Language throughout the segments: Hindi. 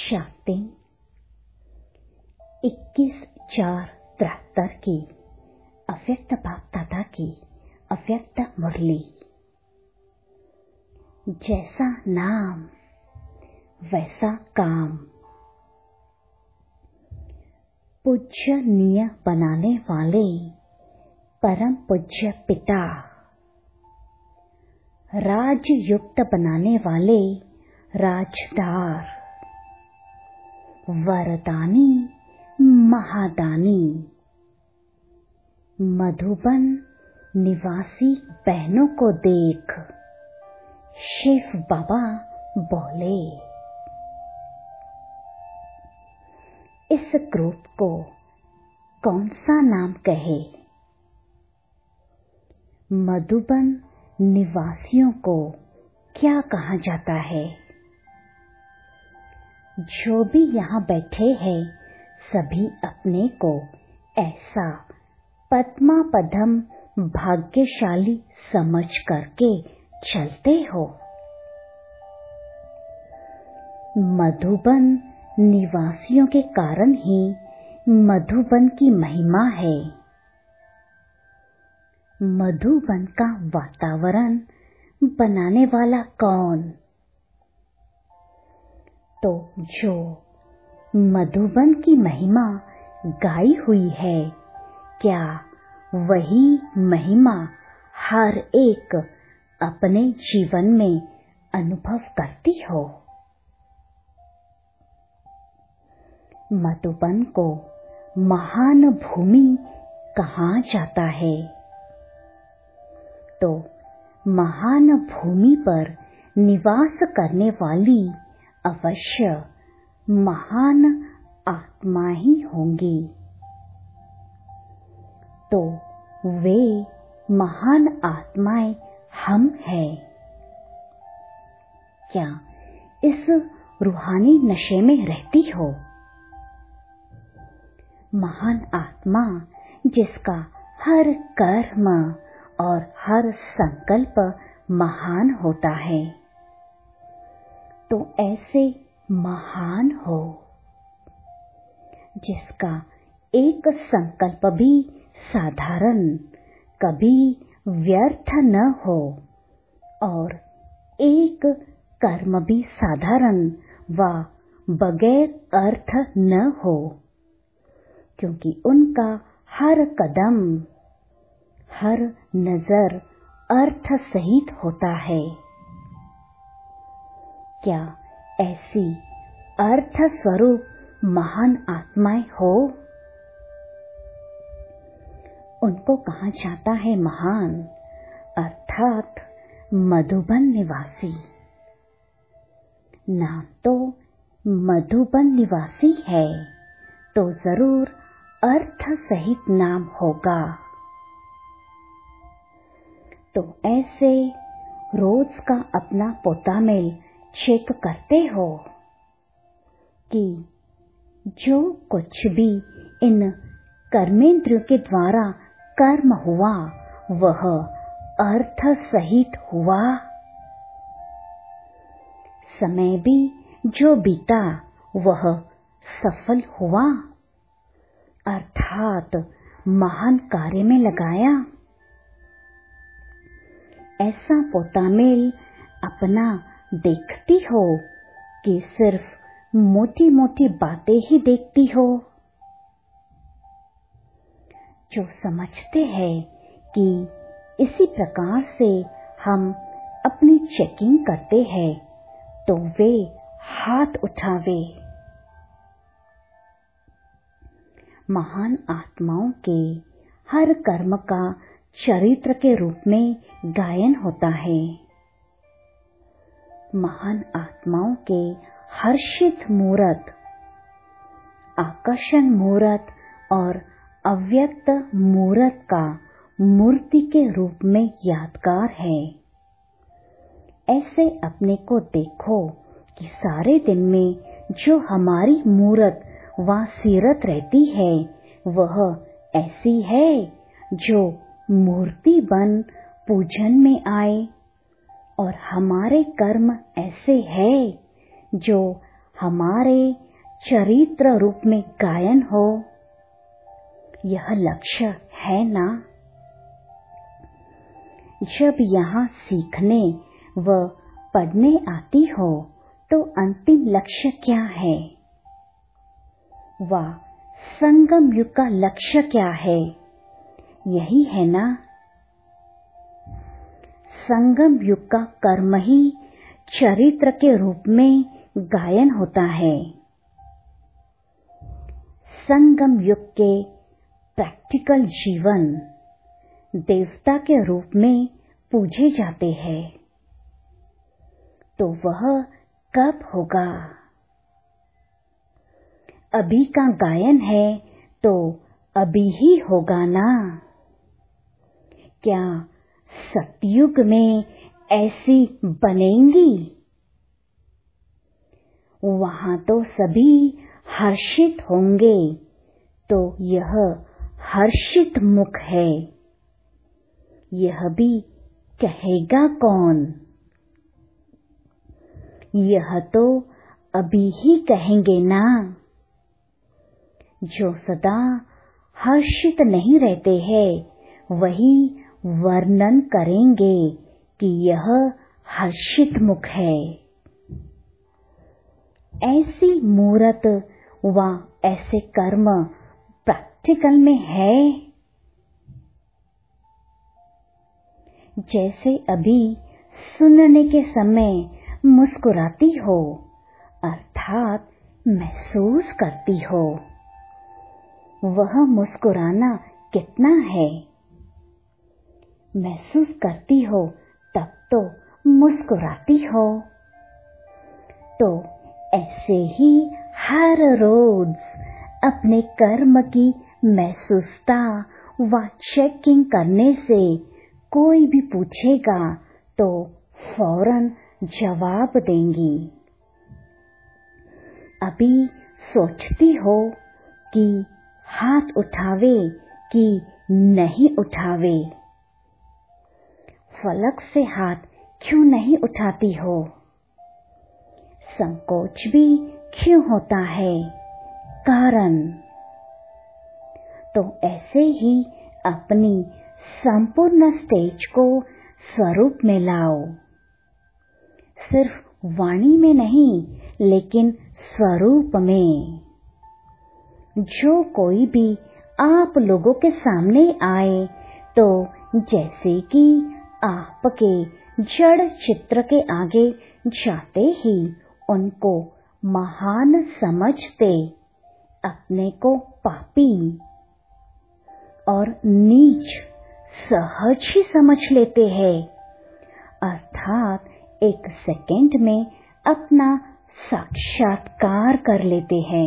शांति 21/4/73 की अव्यक्त बाप दादा की अव्यक्त मुरली। जैसा नाम वैसा काम। पूज्यनीय बनाने वाले परम पूज्य पिता, राजयुक्त बनाने वाले राजदार, वरदानी महादानी, मधुबन निवासी बहनों को देख शिव बाबा बोले, इस ग्रुप को कौन सा नाम कहे? मधुबन निवासियों को क्या कहा जाता है? जो भी यहाँ बैठे हैं सभी अपने को ऐसा पद्मा पदम भाग्यशाली समझ करके चलते हो। मधुबन निवासियों के कारण ही मधुबन की महिमा है। मधुबन का वातावरण बनाने वाला कौन? तो जो मधुबन की महिमा गाई हुई है, क्या वही महिमा हर एक अपने जीवन में अनुभव करती हो? मधुबन को महान भूमि कहा जाता है, तो महान भूमि पर निवास करने वाली अवश्य महान आत्मा ही होंगी। तो वे महान आत्माएं हम हैं। क्या इस रूहानी नशे में रहती हो? महान आत्मा जिसका हर कर्म और हर संकल्प महान होता है, तो ऐसे महान हो जिसका एक संकल्प भी साधारण कभी व्यर्थ न हो और एक कर्म भी साधारण व बगैर अर्थ न हो, क्योंकि उनका हर कदम हर नजर अर्थ सहित होता है। क्या ऐसी अर्थ स्वरूप महान आत्माएं हो? उनको कहा जाता है महान, अर्थात मधुबन निवासी। नाम तो मधुबन निवासी है, तो जरूर अर्थ सहित नाम होगा। तो ऐसे रोज का अपना पोतामेल चेक करते हो कि जो कुछ भी इन कर्मेंद्रियों के द्वारा कर्म हुआ वह अर्थ सहित हुआ। समय भी जो बीता वह सफल हुआ, अर्थात महान कार्य में लगाया। ऐसा पोतामेल अपना देखती हो कि सिर्फ मोटी मोटी बातें ही देखती हो? जो समझते हैं कि इसी प्रकार से हम अपनी चेकिंग करते हैं, तो वे हाथ उठावे। महान आत्माओं के हर कर्म का चरित्र के रूप में गायन होता है। महान आत्माओं के हर्षित मूर्त, आकर्षण मूर्त और अव्यक्त मूर्त का मूर्ति के रूप में यादगार है। ऐसे अपने को देखो कि सारे दिन में जो हमारी मूर्त व सीरत रहती है वह ऐसी है जो मूर्ति बन पूजन में आए, और हमारे कर्म ऐसे है जो हमारे चरित्र रूप में गायन हो, यह लक्ष्य है ना। जब यहाँ सीखने व पढ़ने आती हो तो अंतिम लक्ष्य क्या है, व संगम युग का लक्ष्य क्या है, यही है ना। संगम युग का कर्म ही चरित्र के रूप में गायन होता है। संगम युग के प्रैक्टिकल जीवन देवता के रूप में पूजे जाते हैं, तो वह कब होगा। अभी का गायन है तो अभी ही होगा ना। क्या सतयुग में ऐसी बनेंगी? वहां तो सभी हर्षित होंगे, तो यह हर्षित मुख है, यह भी कहेगा कौन। यह तो अभी ही कहेंगे ना। जो सदा हर्षित नहीं रहते हैं वही वर्णन करेंगे कि यह हर्षित मुख है। ऐसी मूरत व ऐसे कर्म प्रैक्टिकल में है। जैसे अभी सुनने के समय मुस्कुराती हो, अर्थात महसूस करती हो, वह मुस्कुराना कितना है। महसूस करती हो तब तो मुस्कुराती हो। तो ऐसे ही हर रोज अपने कर्म की महसूसता व चेकिंग करने से कोई भी पूछेगा तो फौरन जवाब देंगी। अभी सोचती हो कि हाथ उठावे कि नहीं उठावे, फलक से हाथ क्यों नहीं उठाती हो, संकोच भी क्यों होता है, कारण। तो ऐसे ही अपनी संपूर्ण स्टेज को स्वरूप में लाओ। सिर्फ वाणी में नहीं, लेकिन स्वरूप में। जो कोई भी आप लोगों के सामने आए तो जैसे कि आपके जड़ चित्र के आगे जाते ही उनको महान समझते, अपने को पापी और नीच सहज ही समझ लेते हैं, अर्थात एक सेकंड में अपना साक्षात्कार कर लेते हैं।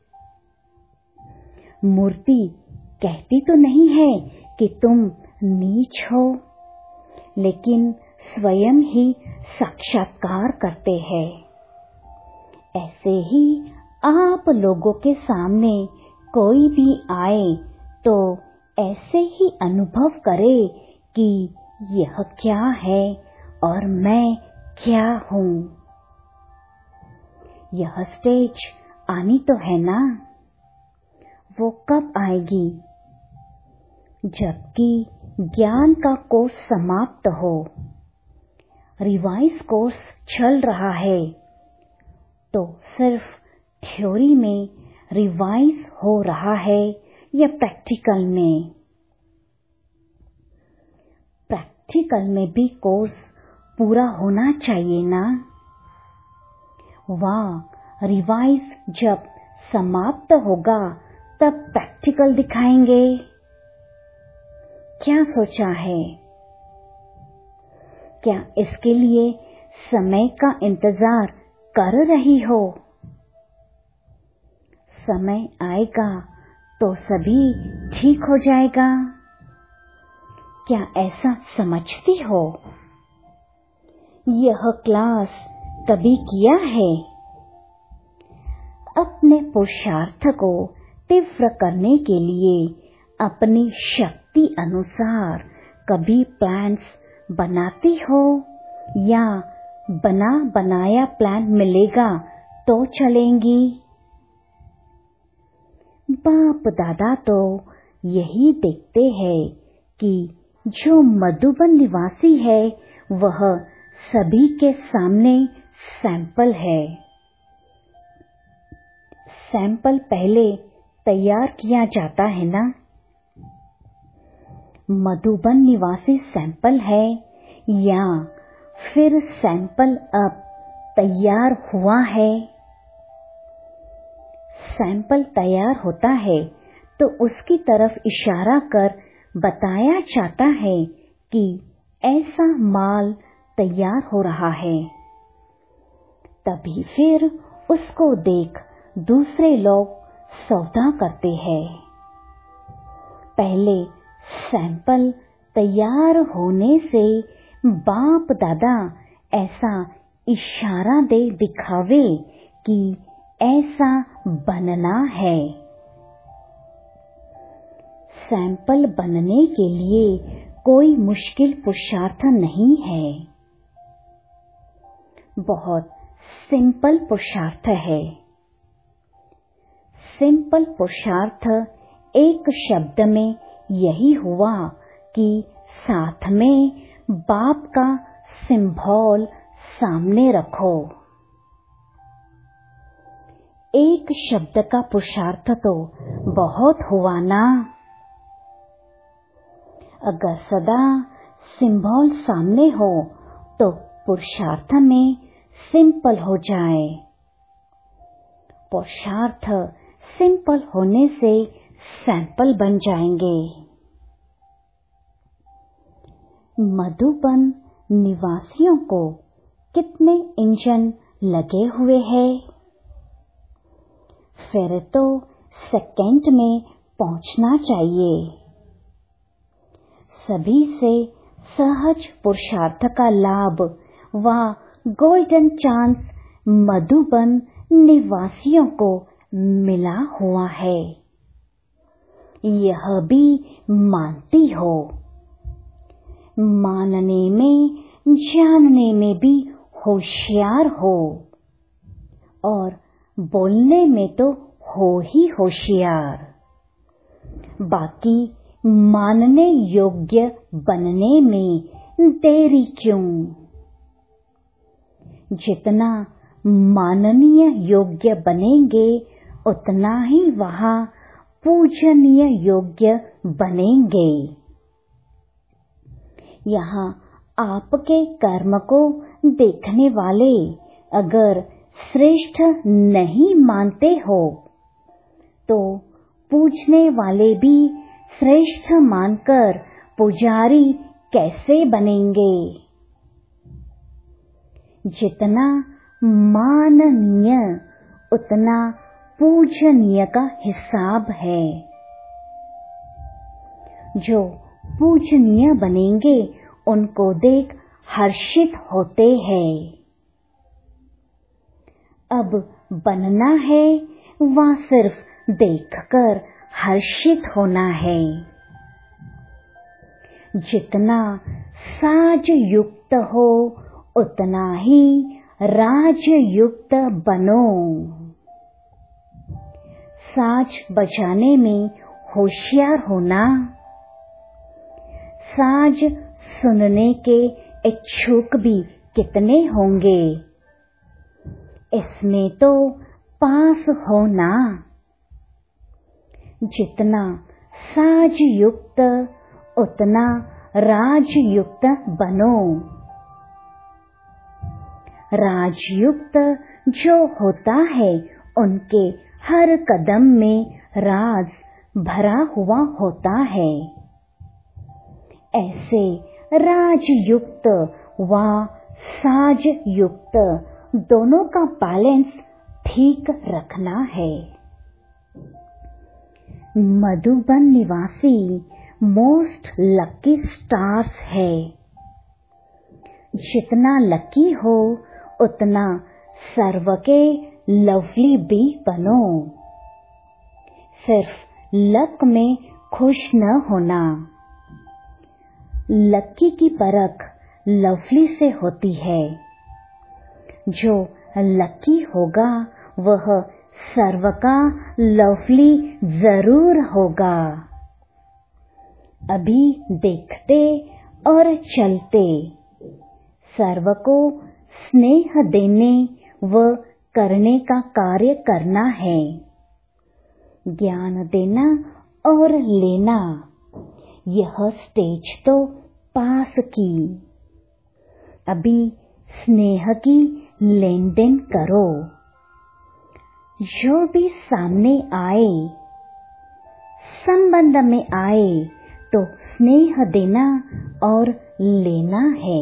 मूर्ति कहती तो नहीं है कि तुम नीच हो, लेकिन स्वयं ही साक्षात्कार करते हैं। ऐसे ही आप लोगों के सामने कोई भी आए तो ऐसे ही अनुभव करे कि यह क्या है और मैं क्या हूँ। यह स्टेज आनी तो है ना। वो कब आएगी? जबकि ज्ञान का कोर्स समाप्त हो, रिवाइज कोर्स चल रहा है, तो सिर्फ थ्योरी में रिवाइज हो रहा है या प्रैक्टिकल में? प्रैक्टिकल में भी कोर्स पूरा होना चाहिए ना। वाह, रिवाइज जब समाप्त होगा तब प्रैक्टिकल दिखाएंगे। क्या सोचा है? क्या इसके लिए समय का इंतजार कर रही हो? समय आएगा तो सभी ठीक हो जाएगा। क्या ऐसा समझती हो? यह क्लास कभी किया है? अपने पुरुषार्थ को तीव्र करने के लिए अपनी शक्ति अनुसार कभी प्लान्स बनाती हो या बना बनाया प्लान मिलेगा तो चलेंगी। बाप दादा तो यही देखते हैं कि जो मधुबन निवासी है वह सभी के सामने सैंपल है। सैंपल पहले तैयार किया जाता है ना। मधुबन निवासी सैंपल है या फिर सैंपल अब तैयार हुआ है। सैंपल तैयार होता है तो उसकी तरफ इशारा कर बताया जाता है कि ऐसा माल तैयार हो रहा है। तभी फिर उसको देख दूसरे लोग सौदा करते हैं। पहले सैंपल तैयार होने से बाप दादा ऐसा इशारा दे दिखावे कि ऐसा बनना है। सैंपल बनने के लिए कोई मुश्किल पुरुषार्थ नहीं है। बहुत सिंपल पुरुषार्थ है। सिंपल पुरुषार्थ एक शब्द में यही हुआ कि साथ में बाप का सिंबल सामने रखो। एक शब्द का पुरुषार्थ तो बहुत हुआ ना। अगर सदा सिंबल सामने हो तो पुरुषार्थ में सिंपल हो जाए। पुरुषार्थ सिंपल होने से सैंपल बन जाएंगे। मधुबन निवासियों को कितने इंजन लगे हुए हैं? फिर तो सेकंड में पहुंचना चाहिए। सभी से सहज पुरुषार्थ का लाभ व गोल्डन चांस मधुबन निवासियों को मिला हुआ है। यह भी मानती हो। मानने में जानने में भी होशियार हो और बोलने में तो हो ही होशियार। बाकी मानने योग्य बनने में देरी क्यों? जितना माननीय योग्य बनेंगे उतना ही वहाँ पूजनीय योग्य बनेंगे। यहाँ आपके कर्म को देखने वाले अगर श्रेष्ठ नहीं मानते हो तो पूजने वाले भी श्रेष्ठ मानकर पुजारी कैसे बनेंगे? जितना माननीय उतना पूजनीय का हिसाब है। जो पूजनीय बनेंगे उनको देख हर्षित होते हैं। अब बनना है वह सिर्फ देखकर हर्षित होना है। जितना साज युक्त हो उतना ही राज युक्त बनो। साज बजाने में होशियार होना। साज सुनने के इच्छुक भी कितने होंगे? इसमें तो पास होना। जितना साज युक्त उतना राजयुक्त बनो। राजयुक्त जो होता है उनके हर कदम में राज भरा हुआ होता है। ऐसे राजयुक्त व साजयुक्त दोनों का बैलेंस ठीक रखना है। मधुबन निवासी मोस्ट लकी स्टार्स है। जितना लकी हो उतना सर्व के लवली भी बनो। सिर्फ लक में खुश न होना। लकी की परख लवली से होती है। जो लकी होगा वह सर्व का लवली जरूर होगा। अभी देखते और चलते सर्व को स्नेह देने व करने का कार्य करना है। ज्ञान देना और लेना, यह स्टेज तो पास की। अभी स्नेह की लेन देन करो। जो भी सामने आए, संबंध में आए, तो स्नेह देना और लेना है।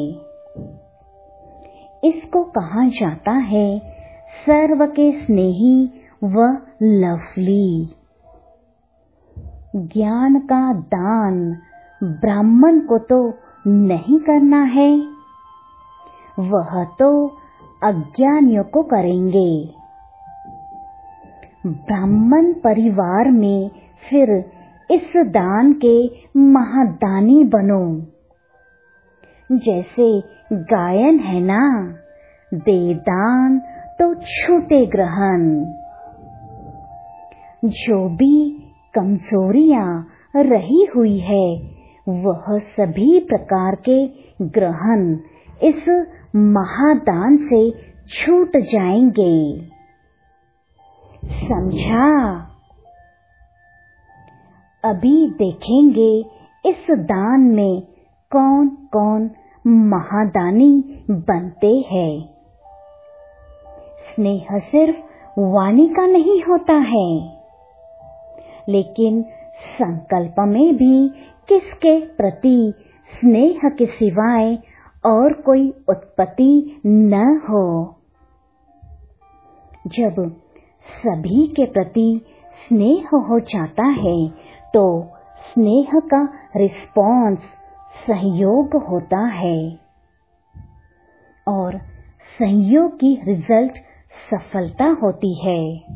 इसको कहा जाता है सर्व के स्नेही व लवली। ज्ञान का दान ब्राह्मण को तो नहीं करना है, वह तो अज्ञानियों को करेंगे। ब्राह्मण परिवार में फिर इस दान के महादानी बनो। जैसे गायन है ना, दे दान तो छूटे ग्रहण। जो भी कमजोरियां रही हुई है, वह सभी प्रकार के ग्रहण इस महादान से छूट जाएंगे। समझा? अभी देखेंगे इस दान में कौन कौन महादानी बनते हैं। स्नेह सिर्फ वाणी का नहीं होता है, लेकिन संकल्प में भी किसके प्रति स्नेह के सिवाय और कोई उत्पत्ति न हो। जब सभी के प्रति स्नेह हो जाता है, तो स्नेह का रिस्पॉन्स सहयोग होता है और सहयोग की रिजल्ट सफलता होती है।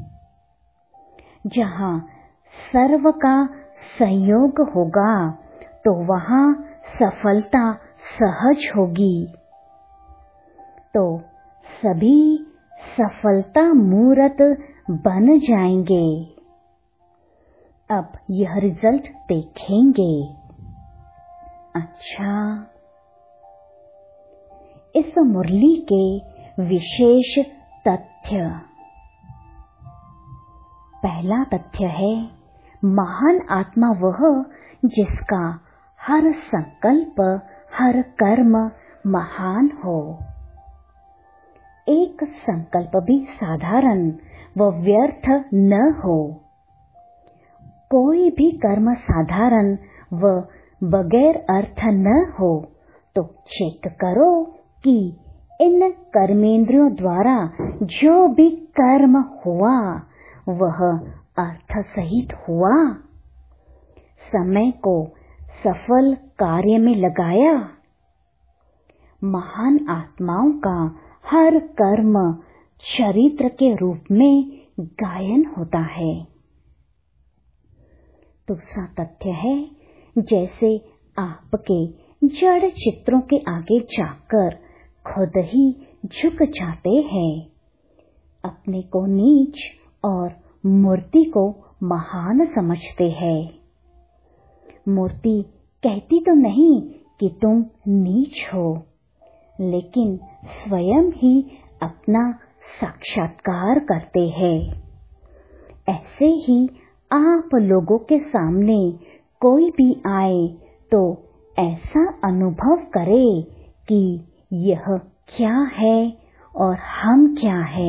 जहाँ सर्व का सहयोग होगा, तो वहाँ सफलता सहज होगी। तो सभी सफलता मूर्त बन जाएंगे। अब यह रिजल्ट देखेंगे। अच्छा, इस मुरली के विशेष तथ्य। पहला तथ्य है, महान आत्मा वह जिसका हर संकल्प, हर कर्म महान हो। एक संकल्प भी साधारण व व्यर्थ न हो। कोई भी कर्म साधारण व बगैर अर्थ न हो, तो चेक करो कि इन कर्मेंद्रियों द्वारा जो भी कर्म हुआ, वह अर्थ सहित हुआ। समय को सफल कार्य में लगाया। महान आत्माओं का हर कर्म चरित्र के रूप में गायन होता है। दूसरा तथ्य है, जैसे आपके जड़ चित्रों के आगे जाकर खुद ही झुक जाते हैं, अपने को नीच और मूर्ति को महान समझते हैं। मूर्ति कहती तो नहीं कि तुम नीच हो, लेकिन स्वयं ही अपना साक्षात्कार करते हैं। ऐसे ही आप लोगों के सामने कोई भी आए तो ऐसा अनुभव करे कि यह क्या है और हम क्या है।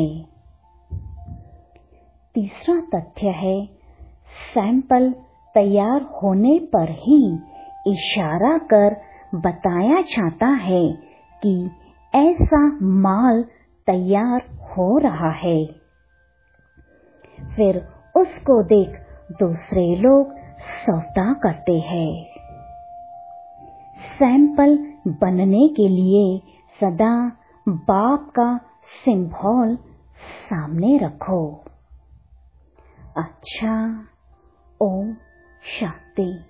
तीसरा तथ्य है, सैंपल तैयार होने पर ही इशारा कर बताया जाता है कि ऐसा माल तैयार हो रहा है। फिर उसको देख दूसरे लोग सौदा करते हैं। सैंपल बनने के लिए सदा बाप का सिंबल सामने रखो। अच्छा, ओम शांति।